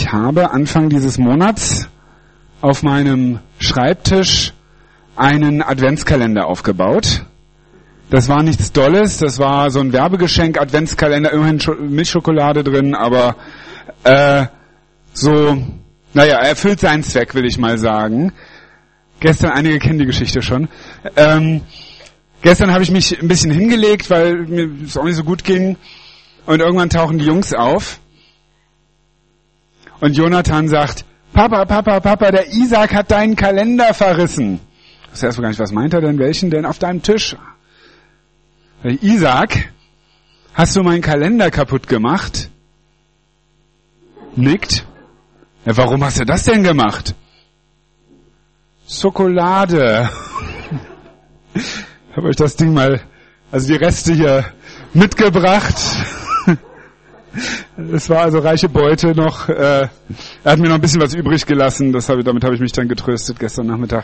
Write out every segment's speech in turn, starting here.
Ich habe Anfang dieses Monats auf meinem Schreibtisch einen Adventskalender aufgebaut. Das war nichts Dolles, das war so ein Werbegeschenk, Adventskalender, immerhin Milchschokolade drin, aber er erfüllt seinen Zweck, will ich mal sagen. Gestern, einige kennen die Geschichte schon. Gestern habe ich mich ein bisschen hingelegt, weil mir es auch nicht so gut ging. Und irgendwann tauchen die Jungs auf. Und Jonathan sagt, Papa, der Isaac hat deinen Kalender verrissen. Ich weiß erst gar nicht, was meint er denn? Welchen denn auf deinem Tisch? Isaac, hast du meinen Kalender kaputt gemacht? Nickt. Ja, warum hast du das denn gemacht? Schokolade. Ich habe euch das Ding mal, also die Reste hier mitgebracht. Es war also reiche Beute noch. Er hat mir noch ein bisschen was übrig gelassen. Damit habe ich mich dann getröstet gestern Nachmittag.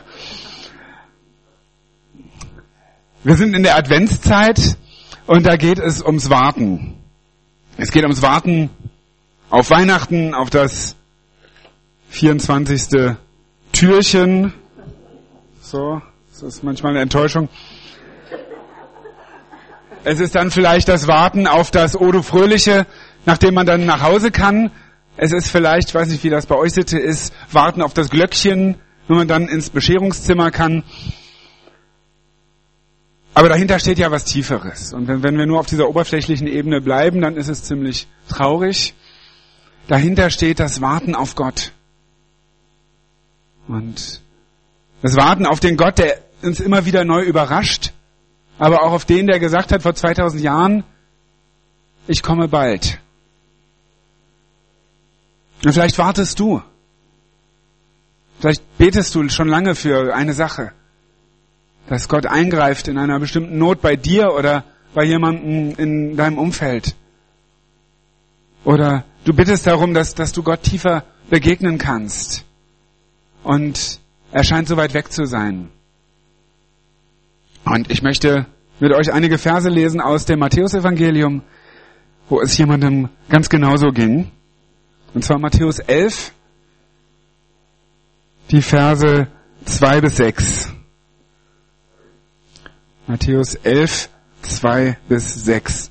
Wir sind in der Adventszeit und da geht es ums Warten. Es geht ums Warten auf Weihnachten, auf das 24. Türchen. So, das ist manchmal eine Enttäuschung. Es ist dann vielleicht das Warten auf das O du Fröhliche, nachdem man dann nach Hause kann. Es ist vielleicht, ich weiß nicht, wie das bei euch Sitte ist, Warten auf das Glöckchen, wenn man dann ins Bescherungszimmer kann. Aber dahinter steht ja was Tieferes. Und wenn wir nur auf dieser oberflächlichen Ebene bleiben, dann ist es ziemlich traurig. Dahinter steht das Warten auf Gott. Und das Warten auf den Gott, der uns immer wieder neu überrascht, aber auch auf den, der gesagt hat vor 2000 Jahren, ich komme bald. Und vielleicht wartest du. Vielleicht betest du schon lange für eine Sache, dass Gott eingreift in einer bestimmten Not bei dir oder bei jemandem in deinem Umfeld. Oder du bittest darum, dass du Gott tiefer begegnen kannst. Und er scheint so weit weg zu sein. Und ich möchte mit euch einige Verse lesen aus dem Matthäusevangelium, wo es jemandem ganz genauso ging. Und zwar Matthäus 11, die Verse 2 bis 6. Matthäus 11, 2 bis 6.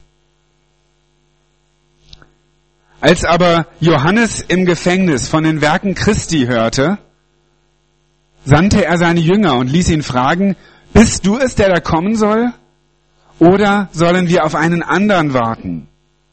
Als aber Johannes im Gefängnis von den Werken Christi hörte, sandte er seine Jünger und ließ ihn fragen, bist du es, der da kommen soll? Oder sollen wir auf einen anderen warten?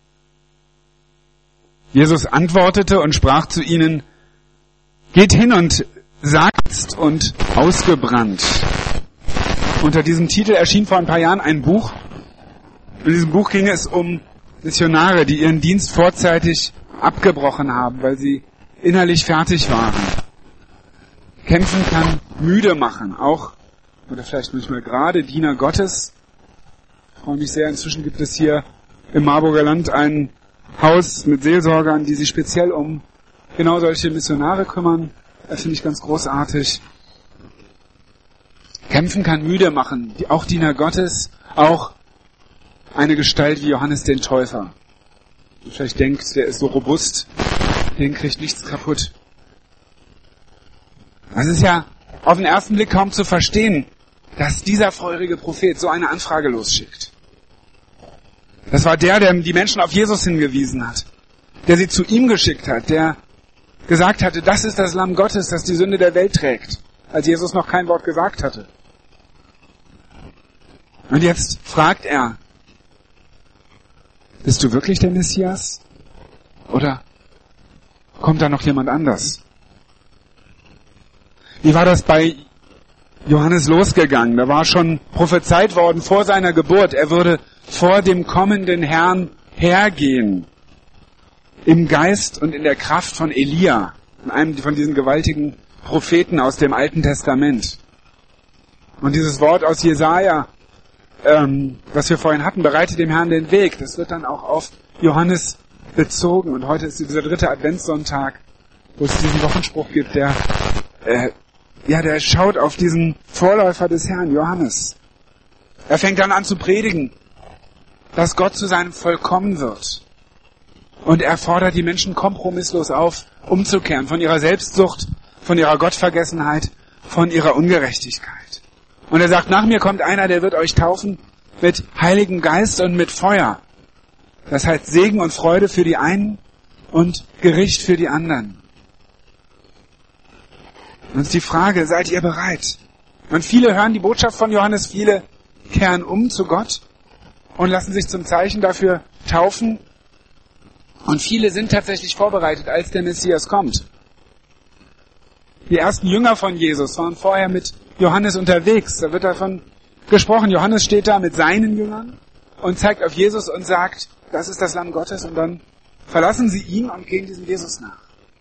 Jesus antwortete und sprach zu ihnen, geht hin und sagt's und ausgebrannt. Unter diesem Titel erschien vor ein paar Jahren ein Buch. In diesem Buch ging es um Missionare, die ihren Dienst vorzeitig abgebrochen haben, weil sie innerlich fertig waren. Kämpfen kann müde machen, auch, oder vielleicht manchmal gerade, Diener Gottes. Ich freue mich sehr, inzwischen gibt es hier im Marburger Land ein Haus mit Seelsorgern, die sich speziell um genau solche Missionare kümmern. Das finde ich ganz großartig. Kämpfen kann müde machen, auch Diener Gottes, auch eine Gestalt wie Johannes den Täufer. Du vielleicht denkt, der ist so robust, den kriegt nichts kaputt. Das ist ja auf den ersten Blick kaum zu verstehen, dass dieser feurige Prophet so eine Anfrage losschickt. Das war der die Menschen auf Jesus hingewiesen hat, der sie zu ihm geschickt hat, der gesagt hatte, das ist das Lamm Gottes, das die Sünde der Welt trägt, als Jesus noch kein Wort gesagt hatte. Und jetzt fragt er, bist du wirklich der Messias? Oder kommt da noch jemand anders? Wie war das bei Johannes losgegangen? Da war schon prophezeit worden vor seiner Geburt, er würde vor dem kommenden Herrn hergehen. Im Geist und in der Kraft von Elia, einem von diesen gewaltigen Propheten aus dem Alten Testament. Und dieses Wort aus Jesaja, was wir vorhin hatten, bereitet dem Herrn den Weg, das wird dann auch auf Johannes bezogen. Und heute ist dieser 3. Adventssonntag, wo es diesen Wochenspruch gibt, der schaut auf diesen Vorläufer des Herrn, Johannes. Er fängt dann an zu predigen, dass Gott zu seinem Volk kommen wird. Und er fordert die Menschen kompromisslos auf, umzukehren von ihrer Selbstsucht, von ihrer Gottvergessenheit, von ihrer Ungerechtigkeit. Und er sagt, nach mir kommt einer, der wird euch taufen mit Heiligem Geist und mit Feuer. Das heißt Segen und Freude für die einen und Gericht für die anderen. Und ist die Frage, seid ihr bereit? Und viele hören die Botschaft von Johannes, viele kehren um zu Gott und lassen sich zum Zeichen dafür taufen. Und viele sind tatsächlich vorbereitet, als der Messias kommt. Die ersten Jünger von Jesus waren vorher mit Johannes unterwegs. Da wird davon gesprochen. Johannes steht da mit seinen Jüngern und zeigt auf Jesus und sagt, das ist das Lamm Gottes. Und dann verlassen sie ihn und gehen diesem Jesus nach.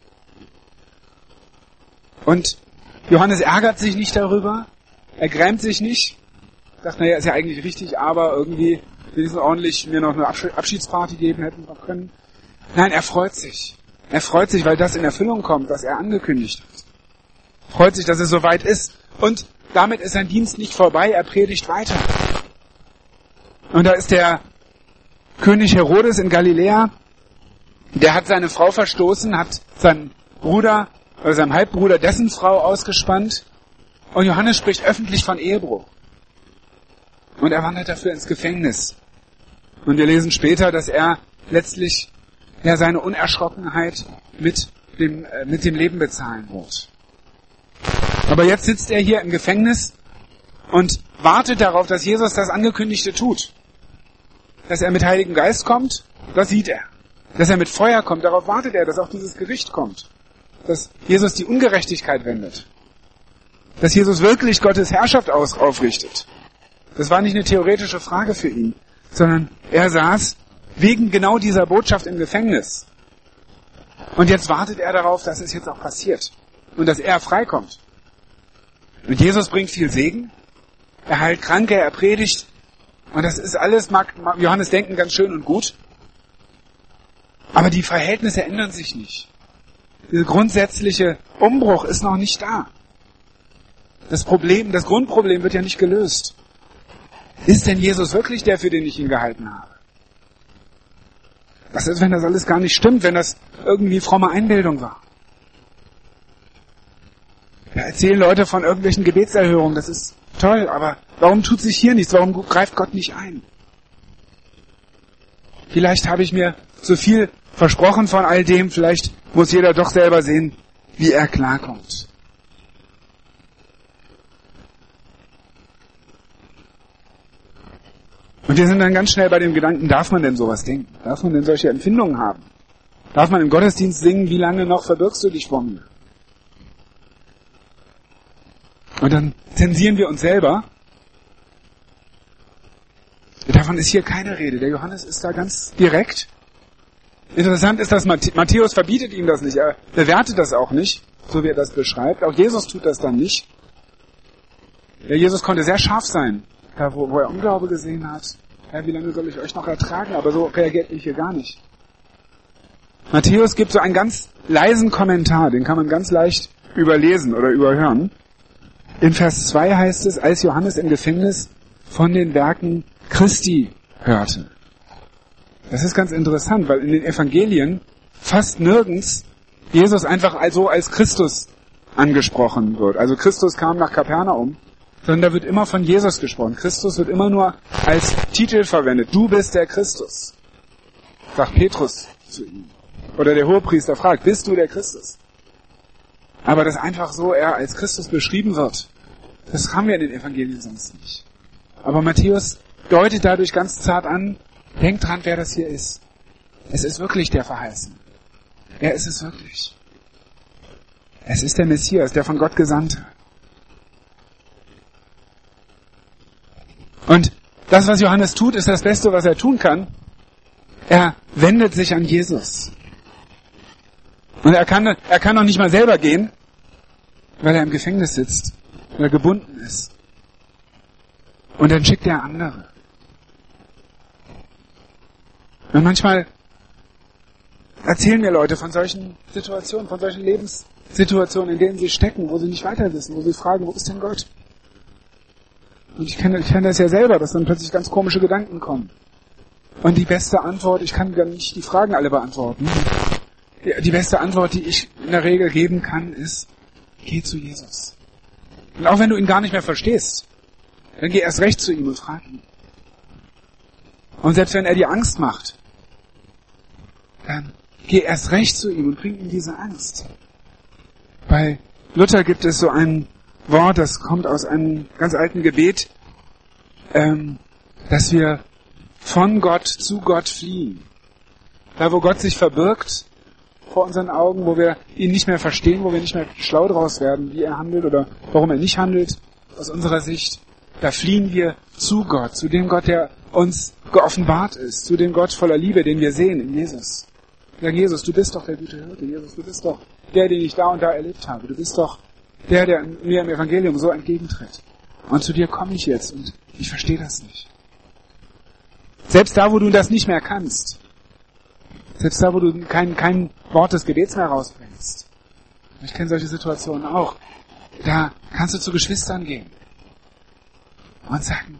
Und Johannes ärgert sich nicht darüber. Er grämt sich nicht. Sagt, naja, ist ja eigentlich richtig, aber irgendwie wenigstens ordentlich mir noch eine Abschiedsparty geben hätten wir können. Nein, er freut sich. Er freut sich, weil das in Erfüllung kommt, was er angekündigt hat. Freut sich, dass es soweit ist. Und damit ist sein Dienst nicht vorbei, er predigt weiter. Und da ist der König Herodes in Galiläa, der hat seine Frau verstoßen, hat seinen Bruder oder seinem Halbbruder dessen Frau ausgespannt. Und Johannes spricht öffentlich von Ehebruch. Und er wandert dafür ins Gefängnis. Und wir lesen später, dass er letztlich seine Unerschrockenheit mit dem Leben bezahlen wird. Aber jetzt sitzt er hier im Gefängnis und wartet darauf, dass Jesus das Angekündigte tut. Dass er mit Heiligem Geist kommt, das sieht er. Dass er mit Feuer kommt, darauf wartet er, dass auch dieses Gericht kommt. Dass Jesus die Ungerechtigkeit wendet. Dass Jesus wirklich Gottes Herrschaft aufrichtet. Das war nicht eine theoretische Frage für ihn, sondern er saß wegen genau dieser Botschaft im Gefängnis. Und jetzt wartet er darauf, dass es jetzt auch passiert. Und dass er freikommt. Und Jesus bringt viel Segen. Er heilt Kranke, er predigt. Und das ist alles, mag Johannes denken, ganz schön und gut. Aber die Verhältnisse ändern sich nicht. Dieser grundsätzliche Umbruch ist noch nicht da. Das Grundproblem wird ja nicht gelöst. Ist denn Jesus wirklich der, für den ich ihn gehalten habe? Was ist, wenn das alles gar nicht stimmt, wenn das irgendwie fromme Einbildung war? Da erzählen Leute von irgendwelchen Gebetserhörungen, das ist toll, aber warum tut sich hier nichts? Warum greift Gott nicht ein? Vielleicht habe ich mir zu viel versprochen von all dem, vielleicht muss jeder doch selber sehen, wie er klarkommt. Und wir sind dann ganz schnell bei dem Gedanken, darf man denn sowas denken? Darf man denn solche Empfindungen haben? Darf man im Gottesdienst singen, wie lange noch verbirgst du dich vor mir? Und dann zensieren wir uns selber. Davon ist hier keine Rede. Der Johannes ist da ganz direkt. Interessant ist, dass Matthäus verbietet ihm das nicht. Er bewertet das auch nicht, so wie er das beschreibt. Auch Jesus tut das dann nicht. Ja, Jesus konnte sehr scharf sein, da wo er Unglaube gesehen hat. Ja, wie lange soll ich euch noch ertragen? Aber so reagiert ich hier gar nicht. Matthäus gibt so einen ganz leisen Kommentar, den kann man ganz leicht überlesen oder überhören. In Vers 2 heißt es, als Johannes im Gefängnis von den Werken Christi hörte. Das ist ganz interessant, weil in den Evangelien fast nirgends Jesus einfach also als Christus angesprochen wird. Also Christus kam nach Kapernaum, sondern da wird immer von Jesus gesprochen. Christus wird immer nur als Titel verwendet. Du bist der Christus, sagt Petrus zu ihm. Oder der Hohepriester fragt, bist du der Christus? Aber dass einfach so er als Christus beschrieben wird, das haben wir in den Evangelien sonst nicht. Aber Matthäus deutet dadurch ganz zart an, denkt dran, wer das hier ist. Es ist wirklich der Verheißene. Er ist es wirklich. Es ist der Messias, der von Gott Gesandte. Und das, was Johannes tut, ist das Beste, was er tun kann. Er wendet sich an Jesus. Und er kann noch nicht mal selber gehen, weil er im Gefängnis sitzt, weil er gebunden ist. Und dann schickt er andere. Und manchmal erzählen mir Leute von solchen Situationen, von solchen Lebenssituationen, in denen sie stecken, wo sie nicht weiter wissen, wo sie fragen, wo ist denn Gott? Und ich kenne das ja selber, dass dann plötzlich ganz komische Gedanken kommen. Und die beste Antwort, ich kann gar nicht die Fragen alle beantworten. die beste Antwort, die ich in der Regel geben kann, ist, geh zu Jesus. Und auch wenn du ihn gar nicht mehr verstehst, dann geh erst recht zu ihm und frag ihn. Und selbst wenn er dir Angst macht, dann geh erst recht zu ihm und bring ihm diese Angst. Bei Luther gibt es so ein Wort, das kommt aus einem ganz alten Gebet, dass wir von Gott zu Gott fliehen. Da, wo Gott sich verbirgt vor unseren Augen, wo wir ihn nicht mehr verstehen, wo wir nicht mehr schlau draus werden, wie er handelt oder warum er nicht handelt, aus unserer Sicht, da fliehen wir zu Gott, zu dem Gott, der uns geoffenbart ist, zu dem Gott voller Liebe, den wir sehen in Jesus. Ja, Jesus, du bist doch der gute Hirte. Jesus, du bist doch der, den ich da und da erlebt habe. Du bist doch der mir im Evangelium so entgegentritt. Und zu dir komme ich jetzt und ich verstehe das nicht. Selbst da, wo du das nicht mehr kannst, selbst da, wo du kein Wort des Gebets mehr rausbringst, ich kenne solche Situationen auch, da kannst du zu Geschwistern gehen und sagen,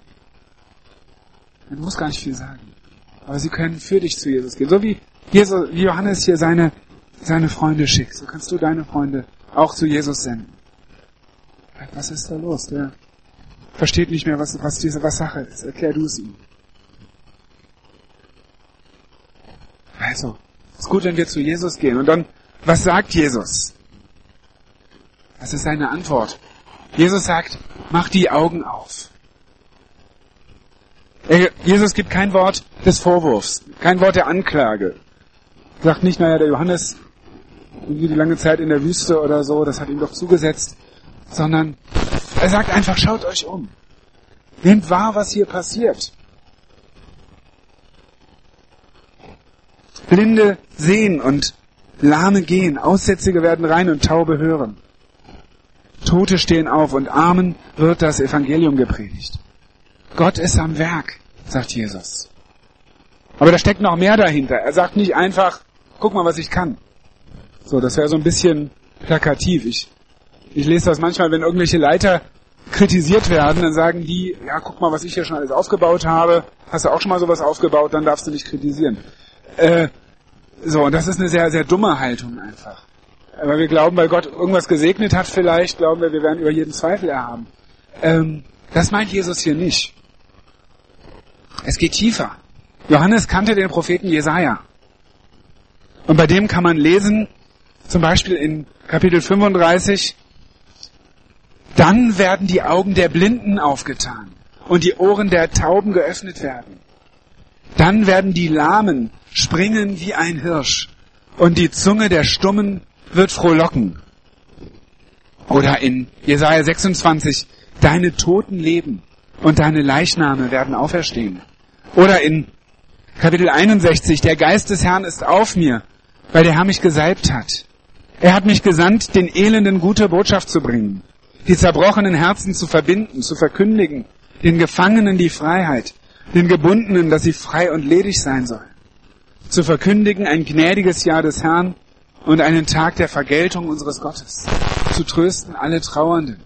du musst gar nicht viel sagen, aber sie können für dich zu Jesus gehen. So wie Johannes hier seine Freunde schickt, so kannst du deine Freunde auch zu Jesus senden. Was ist da los? Der versteht nicht mehr, was Sache ist. Erklär du es ihm. Also, es ist gut, wenn wir zu Jesus gehen. Und dann, was sagt Jesus? Das ist seine Antwort. Jesus sagt, mach die Augen auf. Jesus gibt kein Wort des Vorwurfs, kein Wort der Anklage. Er sagt nicht, der Johannes, irgendwie die lange Zeit in der Wüste oder so, das hat ihm doch zugesetzt, sondern er sagt einfach, schaut euch um. Nehmt wahr, was hier passiert. Blinde sehen und Lahme gehen, Aussätzige werden rein und Taube hören. Tote stehen auf und Armen wird das Evangelium gepredigt. Gott ist am Werk, sagt Jesus. Aber da steckt noch mehr dahinter. Er sagt nicht einfach, guck mal, was ich kann. So, das wäre so ein bisschen plakativ. Ich lese das manchmal, wenn irgendwelche Leiter kritisiert werden, dann sagen die, ja, guck mal, was ich hier schon alles aufgebaut habe. Hast du auch schon mal sowas aufgebaut, dann darfst du nicht kritisieren. Und das ist eine sehr, sehr dumme Haltung einfach. Weil wir glauben, weil Gott irgendwas gesegnet hat vielleicht, glauben wir werden über jeden Zweifel erhaben. Das meint Jesus hier nicht. Es geht tiefer. Johannes kannte den Propheten Jesaja. Und bei dem kann man lesen, zum Beispiel in Kapitel 35, dann werden die Augen der Blinden aufgetan und die Ohren der Tauben geöffnet werden. Dann werden die Lahmen springen wie ein Hirsch und die Zunge der Stummen wird frohlocken. Oder in Jesaja 26, deine Toten leben und deine Leichname werden auferstehen. Oder in Kapitel 61, der Geist des Herrn ist auf mir, weil der Herr mich gesalbt hat. Er hat mich gesandt, den Elenden gute Botschaft zu bringen, die zerbrochenen Herzen zu verbinden, zu verkündigen, den Gefangenen die Freiheit, den Gebundenen, dass sie frei und ledig sein sollen, zu verkündigen ein gnädiges Jahr des Herrn und einen Tag der Vergeltung unseres Gottes, zu trösten alle Trauernden.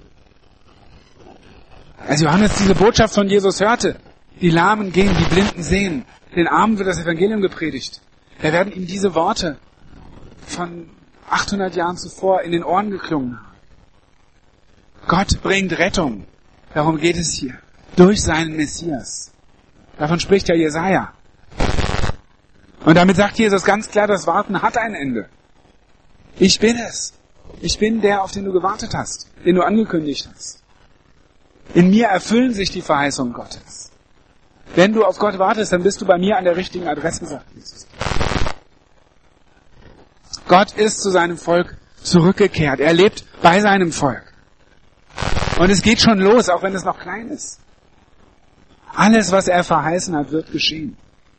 Als Johannes diese Botschaft von Jesus hörte, die Lahmen gehen, die Blinden sehen, den Armen wird das Evangelium gepredigt, da werden ihm diese Worte von 800 Jahren zuvor in den Ohren geklungen haben. Gott bringt Rettung. Darum geht es hier. Durch seinen Messias. Davon spricht ja Jesaja. Und damit sagt Jesus ganz klar, das Warten hat ein Ende. Ich bin es. Ich bin der, auf den du gewartet hast, den du angekündigt hast. In mir erfüllen sich die Verheißungen Gottes. Wenn du auf Gott wartest, dann bist du bei mir an der richtigen Adresse, sagt Jesus. Gott ist zu seinem Volk zurückgekehrt. Er lebt bei seinem Volk. Und es geht schon los, auch wenn es noch klein ist. Alles, was er verheißen hat, wird geschehen.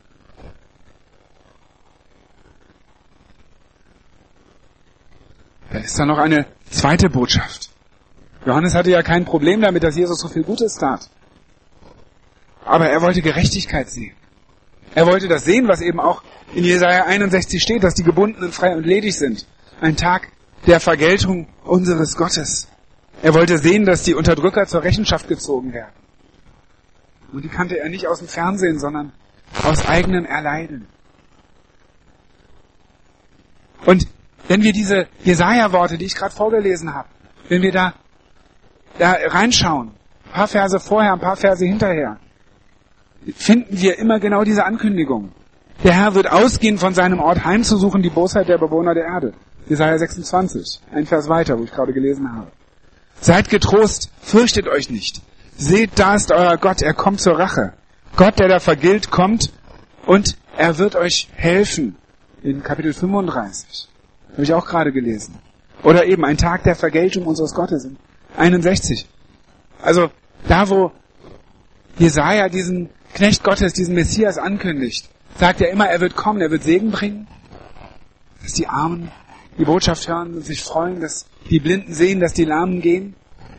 Da ist dann noch eine zweite Botschaft. Johannes hatte ja kein Problem damit, dass Jesus so viel Gutes tat. Aber er wollte Gerechtigkeit sehen. Er wollte das sehen, was eben auch in Jesaja 61 steht, dass die Gebundenen frei und ledig sind. Ein Tag der Vergeltung unseres Gottes. Er wollte sehen, dass die Unterdrücker zur Rechenschaft gezogen werden. Und die kannte er nicht aus dem Fernsehen, sondern aus eigenem Erleiden. Und wenn wir diese Jesaja-Worte, die ich gerade vorgelesen habe, wenn wir da reinschauen, ein paar Verse vorher, ein paar Verse hinterher, finden wir immer genau diese Ankündigung. Der Herr wird ausgehen von seinem Ort heimzusuchen, die Bosheit der Bewohner der Erde. Jesaja 26, ein Vers weiter, wo ich gerade gelesen habe. Seid getrost, fürchtet euch nicht. Seht, da ist euer Gott, er kommt zur Rache. Gott, der da vergilt, kommt und er wird euch helfen. In Kapitel 35. Habe ich auch gerade gelesen. Oder eben ein Tag der Vergeltung unseres Gottes in 61. Also da, wo Jesaja diesen Knecht Gottes, diesen Messias ankündigt, sagt er immer, er wird kommen, er wird Segen bringen, dass die Armen die Botschaft hören und sich freuen, dass die Blinden sehen, dass die Lahmen gehen.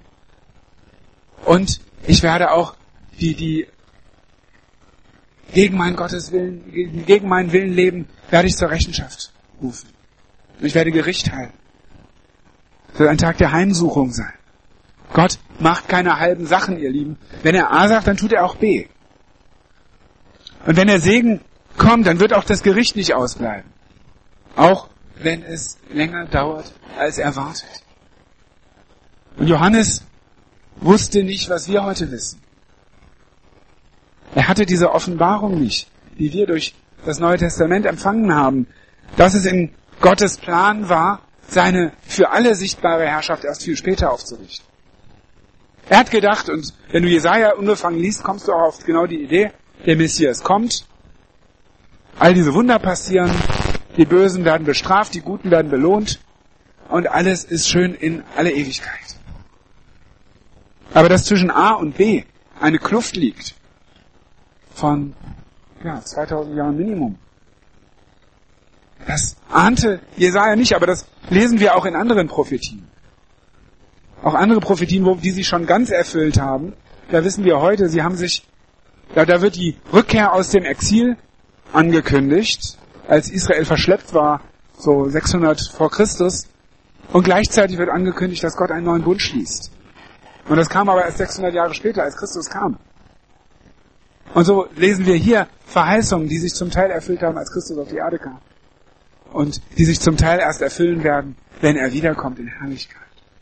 Und ich werde auch die gegen meinen Gotteswillen, gegen meinen Willen leben, werde ich zur Rechenschaft rufen. Und ich werde Gericht halten. Es wird ein Tag der Heimsuchung sein. Gott macht keine halben Sachen, ihr Lieben. Wenn er A sagt, dann tut er auch B. Und wenn der Segen kommt, dann wird auch das Gericht nicht ausbleiben. Auch wenn es länger dauert, als erwartet. Und Johannes wusste nicht, was wir heute wissen. Er hatte diese Offenbarung nicht, die wir durch das Neue Testament empfangen haben, dass es in Gottes Plan war, seine für alle sichtbare Herrschaft erst viel später aufzurichten. Er hat gedacht, und wenn du Jesaja unbefangen liest, kommst du auch auf genau die Idee, der Messias kommt, all diese Wunder passieren, die Bösen werden bestraft, die Guten werden belohnt und alles ist schön in alle Ewigkeit. Aber dass zwischen A und B eine Kluft liegt von 2000 Jahren Minimum, das ahnte Jesaja nicht, aber das lesen wir auch in anderen Prophetien. Auch andere Prophetien, die sich schon ganz erfüllt haben, da wissen wir heute, da wird die Rückkehr aus dem Exil angekündigt, als Israel verschleppt war, so 600 vor Christus, und gleichzeitig wird angekündigt, dass Gott einen neuen Bund schließt. Und das kam aber erst 600 Jahre später, als Christus kam. Und so lesen wir hier Verheißungen, die sich zum Teil erfüllt haben, als Christus auf die Erde kam. Und die sich zum Teil erst erfüllen werden, wenn er wiederkommt in Herrlichkeit.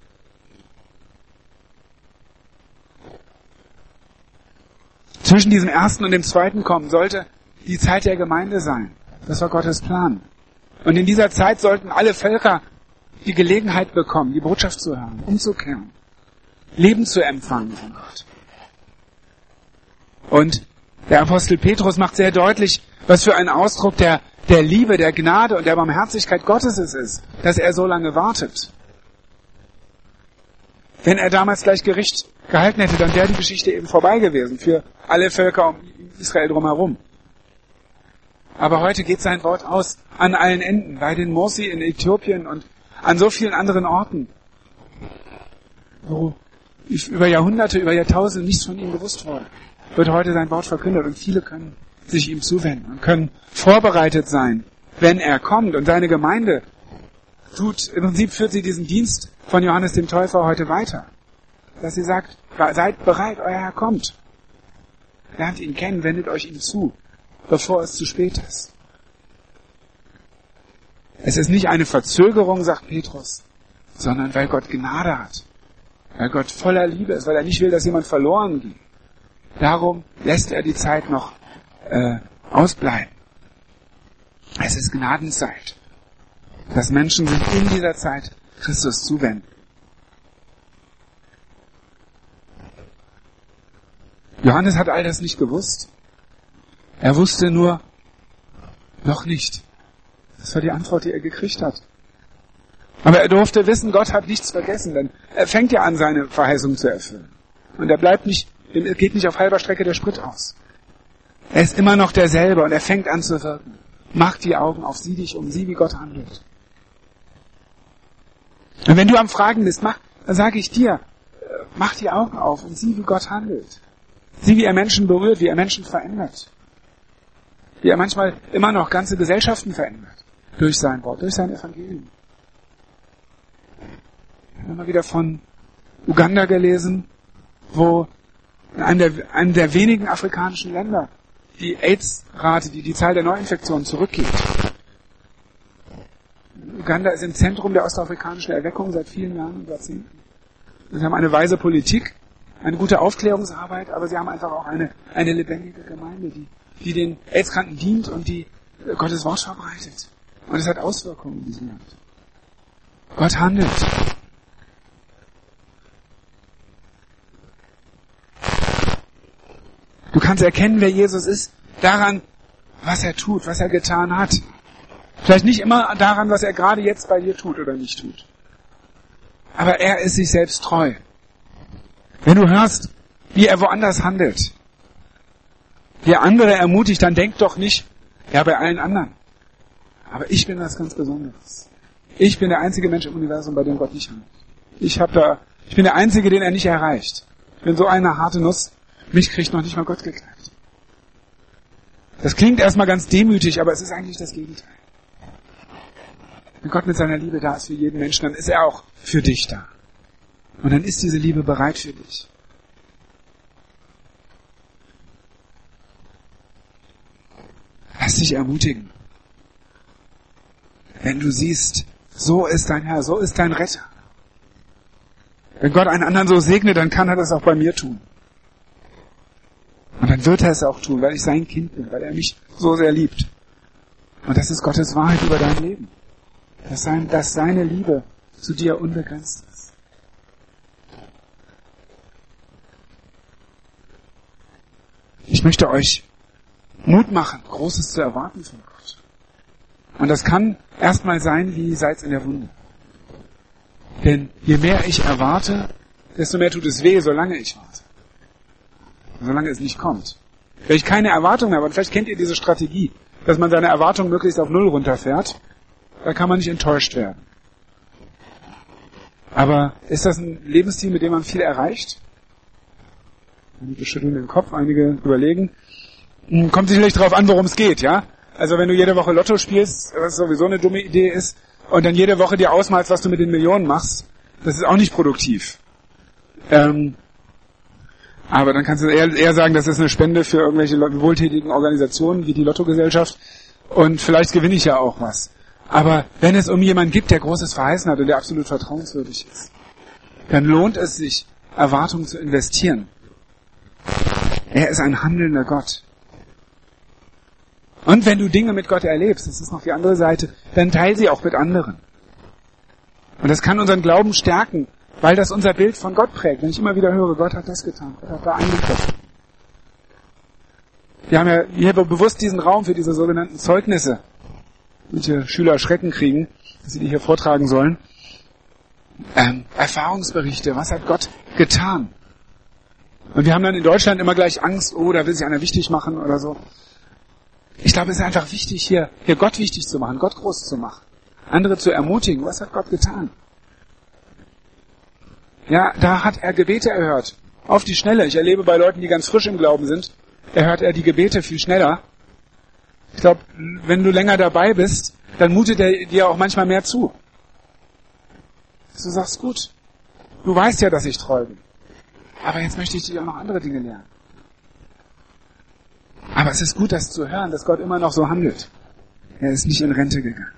Zwischen diesem ersten und dem zweiten Kommen sollte die Zeit der Gemeinde sein. Das war Gottes Plan. Und in dieser Zeit sollten alle Völker die Gelegenheit bekommen, die Botschaft zu hören, umzukehren, Leben zu empfangen von Gott. Und der Apostel Petrus macht sehr deutlich, was für ein Ausdruck der Liebe, der Gnade und der Barmherzigkeit Gottes es ist, dass er so lange wartet. Wenn er damals gleich Gericht gehalten hätte, dann wäre die Geschichte eben vorbei gewesen für alle Völker um Israel drumherum. Aber heute geht sein Wort aus an allen Enden, bei den Morsi in Äthiopien und an so vielen anderen Orten, wo über Jahrhunderte, über Jahrtausende nichts von ihm gewusst wurde, wird heute sein Wort verkündet und viele können sich ihm zuwenden und können vorbereitet sein, wenn er kommt. Und seine Gemeinde im Prinzip führt sie diesen Dienst von Johannes dem Täufer heute weiter. Dass sie sagt, seid bereit, euer Herr kommt. Lernt ihn kennen, wendet euch ihm zu, bevor es zu spät ist. Es ist nicht eine Verzögerung, sagt Petrus, sondern weil Gott Gnade hat. Weil Gott voller Liebe ist, weil er nicht will, dass jemand verloren geht. Darum lässt er die Zeit noch ausbleiben. Es ist Gnadenzeit, dass Menschen sich in dieser Zeit Christus zuwenden. Johannes hat all das nicht gewusst. Er wusste nur, noch nicht. Das war die Antwort, die er gekriegt hat. Aber er durfte wissen, Gott hat nichts vergessen, denn er fängt ja an, seine Verheißung zu erfüllen. Und er geht nicht auf halber Strecke der Sprit aus. Er ist immer noch derselbe und er fängt an zu wirken. Mach die Augen auf, sieh dich um, sieh, wie Gott handelt. Und wenn du am Fragen bist, dann sage ich dir, mach die Augen auf und sieh, wie Gott handelt. Sieh, wie er Menschen berührt, wie er Menschen verändert. Wie er manchmal immer noch ganze Gesellschaften verändert. Durch sein Wort, durch sein Evangelium. Ich habe immer wieder von Uganda gelesen, wo in einem der wenigen afrikanischen Länder die AIDS-Rate, die Zahl der Neuinfektionen zurückgeht. Uganda ist im Zentrum der ostafrikanischen Erweckung seit vielen Jahren und Jahrzehnten. Sie haben eine weise Politik, eine gute Aufklärungsarbeit, aber sie haben einfach auch eine lebendige Gemeinde, die den AIDS-Kranken dient und die Gottes Wort verbreitet. Und es hat Auswirkungen in diesem Land. Gott handelt. Du kannst erkennen, wer Jesus ist, daran, was er tut, was er getan hat. Vielleicht nicht immer daran, was er gerade jetzt bei dir tut oder nicht tut. Aber er ist sich selbst treu. Wenn du hörst, wie er woanders handelt, wie er andere ermutigt, dann denk doch nicht, ja, bei allen anderen. Aber ich bin was ganz Besonderes. Ich bin der einzige Mensch im Universum, bei dem Gott nicht handelt. Ich bin der Einzige, den er nicht erreicht. Ich bin so eine harte Nuss, mich kriegt noch nicht mal Gott geknackt. Das klingt erstmal ganz demütig, aber es ist eigentlich das Gegenteil. Wenn Gott mit seiner Liebe da ist für jeden Menschen, dann ist er auch für dich da. Und dann ist diese Liebe bereit für dich. Lass dich ermutigen. Wenn du siehst, so ist dein Herr, so ist dein Retter. Wenn Gott einen anderen so segnet, dann kann er das auch bei mir tun. Und dann wird er es auch tun, weil ich sein Kind bin, weil er mich so sehr liebt. Und das ist Gottes Wahrheit über dein Leben. Dass seine Liebe zu dir unbegrenzt ist. Ich möchte euch Mut machen, Großes zu erwarten von Gott. Und das kann erstmal sein wie Salz in der Wunde. Denn je mehr ich erwarte, desto mehr tut es weh, solange ich warte. Solange es nicht kommt. Wenn ich keine Erwartung mehr habe, und vielleicht kennt ihr diese Strategie, dass man seine Erwartung möglichst auf Null runterfährt, dann kann man nicht enttäuscht werden. Aber ist das ein Lebensstil, mit dem man viel erreicht? Einige schütteln den Kopf, einige überlegen. Kommt sicherlich darauf an, worum es geht, ja? Also wenn du jede Woche Lotto spielst, was sowieso eine dumme Idee ist, und dann jede Woche dir ausmalst, was du mit den Millionen machst, das ist auch nicht produktiv. Aber dann kannst du eher sagen, das ist eine Spende für irgendwelche wohltätigen Organisationen wie die Lottogesellschaft und vielleicht gewinne ich ja auch was. Aber wenn es um jemanden gibt, der Großes verheißen hat und der absolut vertrauenswürdig ist, dann lohnt es sich, Erwartungen zu investieren. Er ist ein handelnder Gott. Und wenn du Dinge mit Gott erlebst, das ist noch die andere Seite, dann teil sie auch mit anderen. Und das kann unseren Glauben stärken, weil das unser Bild von Gott prägt. Wenn ich immer wieder höre, Gott hat das getan, Gott hat da eingegriffen. Wir haben ja hier bewusst diesen Raum für diese sogenannten Zeugnisse. Manche Schüler Schrecken kriegen, dass sie die hier vortragen sollen. Erfahrungsberichte, was hat Gott getan? Und wir haben dann in Deutschland immer gleich Angst, oh, da will sich einer wichtig machen oder so. Ich glaube, es ist einfach wichtig, hier Gott wichtig zu machen, Gott groß zu machen. Andere zu ermutigen, was hat Gott getan? Ja, da hat er Gebete erhört. Auf die Schnelle. Ich erlebe bei Leuten, die ganz frisch im Glauben sind, erhört er die Gebete viel schneller. Ich glaube, wenn du länger dabei bist, dann mutet er dir auch manchmal mehr zu. Du sagst, gut, du weißt ja, dass ich treu bin. Aber jetzt möchte ich dich auch noch andere Dinge lernen. Aber es ist gut, das zu hören, dass Gott immer noch so handelt. Er ist nicht in Rente gegangen.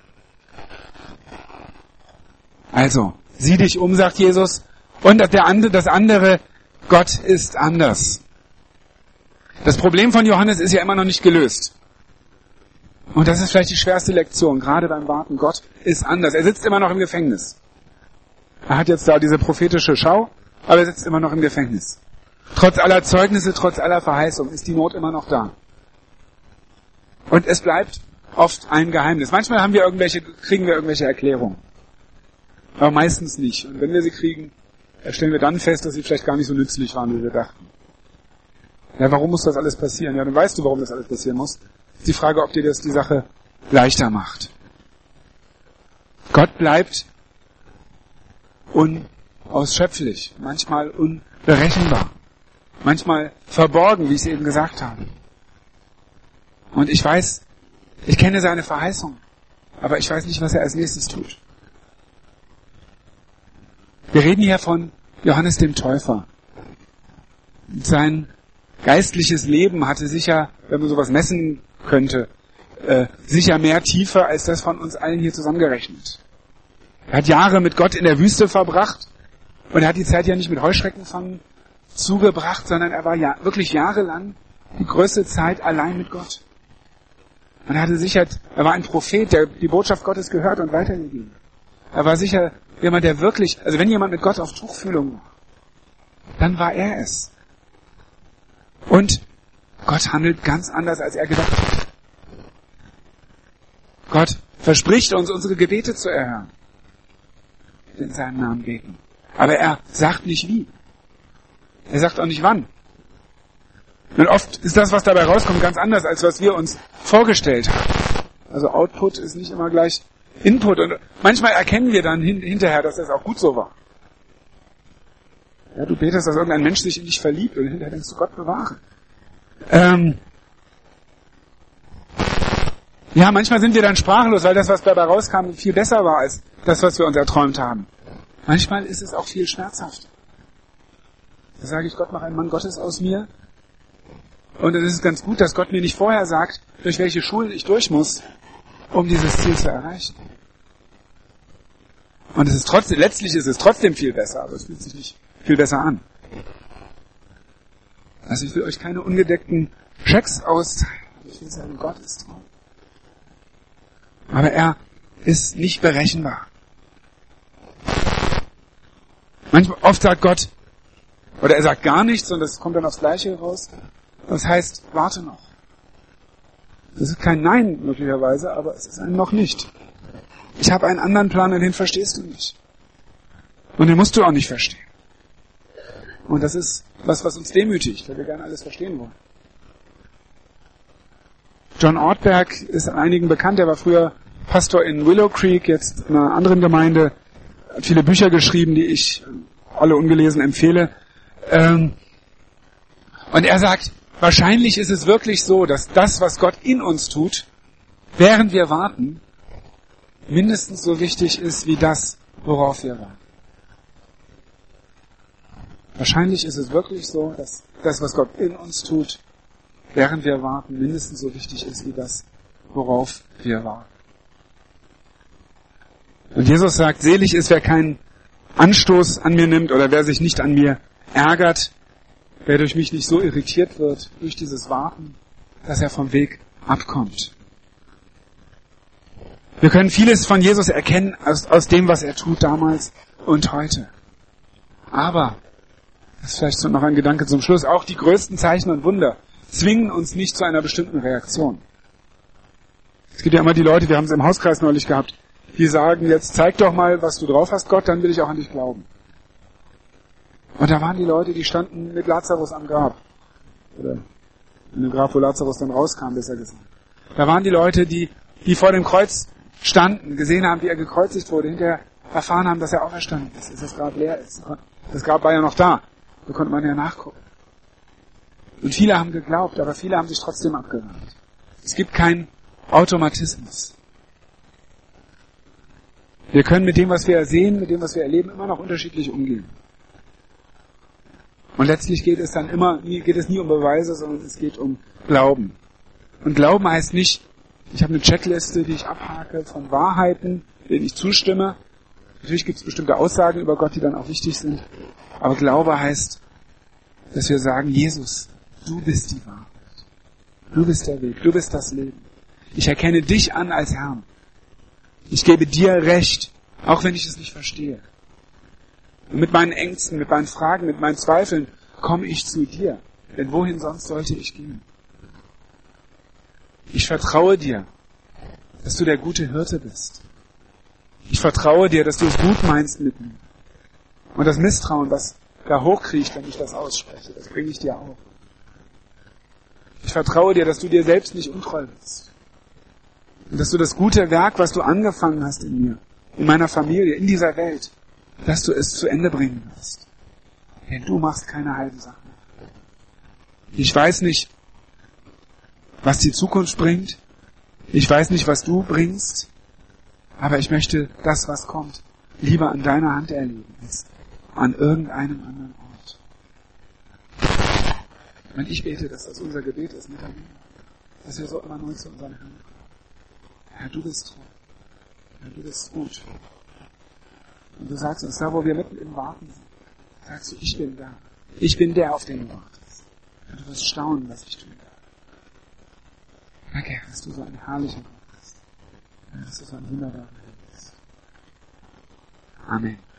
Also, sieh dich um, sagt Jesus. Und das andere, Gott ist anders. Das Problem von Johannes ist ja immer noch nicht gelöst. Und das ist vielleicht die schwerste Lektion, gerade beim Warten. Gott ist anders. Er sitzt immer noch im Gefängnis. Er hat jetzt da diese prophetische Schau, aber er sitzt immer noch im Gefängnis. Trotz aller Zeugnisse, trotz aller Verheißung ist die Not immer noch da. Und es bleibt oft ein Geheimnis. Manchmal kriegen wir irgendwelche Erklärungen. Aber meistens nicht. Und wenn wir sie kriegen, stellen wir dann fest, dass sie vielleicht gar nicht so nützlich waren, wie wir dachten. Ja, warum muss das alles passieren? Ja, dann weißt du, warum das alles passieren muss. Ist die Frage, ob dir das die Sache leichter macht. Gott bleibt unausschöpflich, manchmal unberechenbar, manchmal verborgen, wie ich es eben gesagt habe. Und ich kenne seine Verheißung, aber ich weiß nicht, was er als nächstes tut. Wir reden hier von Johannes dem Täufer. Sein geistliches Leben hatte sicher, wenn man sowas messen könnte, sicher mehr Tiefe als das von uns allen hier zusammengerechnet. Er hat Jahre mit Gott in der Wüste verbracht und er hat die Zeit ja nicht mit Heuschreckenfangen zugebracht, sondern er war ja wirklich jahrelang die größte Zeit allein mit Gott. Und er hatte sicher, er war ein Prophet, der die Botschaft Gottes gehört und weitergegeben. Er war sicher jemand, der wirklich, also wenn jemand mit Gott auf Tuchfühlung war, dann war er es. Und Gott handelt ganz anders, als er gedacht hat. Gott verspricht uns, unsere Gebete zu erhören, die in seinem Namen beten. Aber er sagt nicht wie. Er sagt auch nicht wann. Und oft ist das, was dabei rauskommt, ganz anders, als was wir uns vorgestellt haben. Also Output ist nicht immer gleich Input. Und manchmal erkennen wir dann hinterher, dass das auch gut so war. Ja, du betest, dass irgendein Mensch sich in dich verliebt und hinterher denkst du, Gott bewahre. Ja, manchmal sind wir dann sprachlos, weil das, was dabei rauskam, viel besser war als das, was wir uns erträumt haben. Manchmal ist es auch viel schmerzhafter. Da sage ich, Gott, mach einen Mann Gottes aus mir. Und es ist ganz gut, dass Gott mir nicht vorher sagt, durch welche Schulen ich durch muss, um dieses Ziel zu erreichen. Und es ist trotzdem, letztlich ist es trotzdem viel besser, aber es fühlt sich nicht viel besser an. Also ich will euch keine ungedeckten Schecks austeilen. Ich will sagen, Gott ist treu. Aber er ist nicht berechenbar. Oft sagt Gott, oder er sagt gar nichts und das kommt dann aufs Gleiche raus. Das heißt, warte noch. Das ist kein Nein möglicherweise, aber es ist ein noch nicht. Ich habe einen anderen Plan und den verstehst du nicht. Und den musst du auch nicht verstehen. Und das ist was uns demütigt, weil wir gerne alles verstehen wollen. John Ortberg ist einigen bekannt, er war früher Pastor in Willow Creek, jetzt in einer anderen Gemeinde, hat viele Bücher geschrieben, die ich alle ungelesen empfehle. Und er sagt, wahrscheinlich ist es wirklich so, dass das, was Gott in uns tut, während wir warten, mindestens so wichtig ist wie das, worauf wir warten. Wahrscheinlich ist es wirklich so, dass das, was Gott in uns tut, während wir warten, mindestens so wichtig ist wie das, worauf wir warten. Und Jesus sagt, selig ist, wer keinen Anstoß an mir nimmt oder wer sich nicht an mir ärgert, wer durch mich nicht so irritiert wird durch dieses Warten, dass er vom Weg abkommt. Wir können vieles von Jesus erkennen aus dem, was er tut damals und heute. Aber, das ist vielleicht noch ein Gedanke zum Schluss, auch die größten Zeichen und Wunder zwingen uns nicht zu einer bestimmten Reaktion. Es gibt ja immer die Leute, wir haben es im Hauskreis neulich gehabt, die sagen, jetzt zeig doch mal, was du drauf hast, Gott, dann will ich auch an dich glauben. Und da waren die Leute, die standen mit Lazarus am Grab. Oder in dem Grab, wo Lazarus dann rauskam, besser gesagt. Da waren die Leute, die vor dem Kreuz standen, gesehen haben, wie er gekreuzigt wurde, hinterher erfahren haben, dass er auferstanden ist, dass das Grab leer ist. Das Grab war ja noch da. Da konnte man ja nachgucken. Und viele haben geglaubt, aber viele haben sich trotzdem abgewandt. Es gibt keinen Automatismus. Wir können mit dem, was wir sehen, mit dem, was wir erleben, immer noch unterschiedlich umgehen. Und letztlich geht es nie um Beweise, sondern es geht um Glauben. Und Glauben heißt nicht, ich habe eine Checkliste, die ich abhake von Wahrheiten, denen ich zustimme. Natürlich gibt es bestimmte Aussagen über Gott, die dann auch wichtig sind. Aber Glaube heißt, dass wir sagen, Jesus, du bist die Wahrheit. Du bist der Weg, du bist das Leben. Ich erkenne dich an als Herrn. Ich gebe dir Recht, auch wenn ich es nicht verstehe. Und mit meinen Ängsten, mit meinen Fragen, mit meinen Zweifeln komme ich zu dir. Denn wohin sonst sollte ich gehen? Ich vertraue dir, dass du der gute Hirte bist. Ich vertraue dir, dass du es gut meinst mit mir. Und das Misstrauen, was da hochkriecht, wenn ich das ausspreche, das bringe ich dir auch. Ich vertraue dir, dass du dir selbst nicht untreu bist. Und dass du das gute Werk, was du angefangen hast in mir, in meiner Familie, in dieser Welt, dass du es zu Ende bringen wirst. Denn du machst keine halben Sachen. Ich weiß nicht, was die Zukunft bringt. Ich weiß nicht, was du bringst. Aber ich möchte das, was kommt, lieber an deiner Hand erleben, als an irgendeinem anderen Ort. Und ich bete, dass das unser Gebet ist miteinander. Dass wir so immer neu zu unserem Herrn kommen. Herr, du bist treu. Herr, du bist gut. Und du sagst uns, da wo wir mitten im Warten sind, sagst du, ich bin da. Ich bin der, auf den du wartest. Und du wirst staunen, was ich tun darf. Danke, dass du so einen herrlichen Gott bist. Dass du so ein wunderbarer Herr bist. Amen.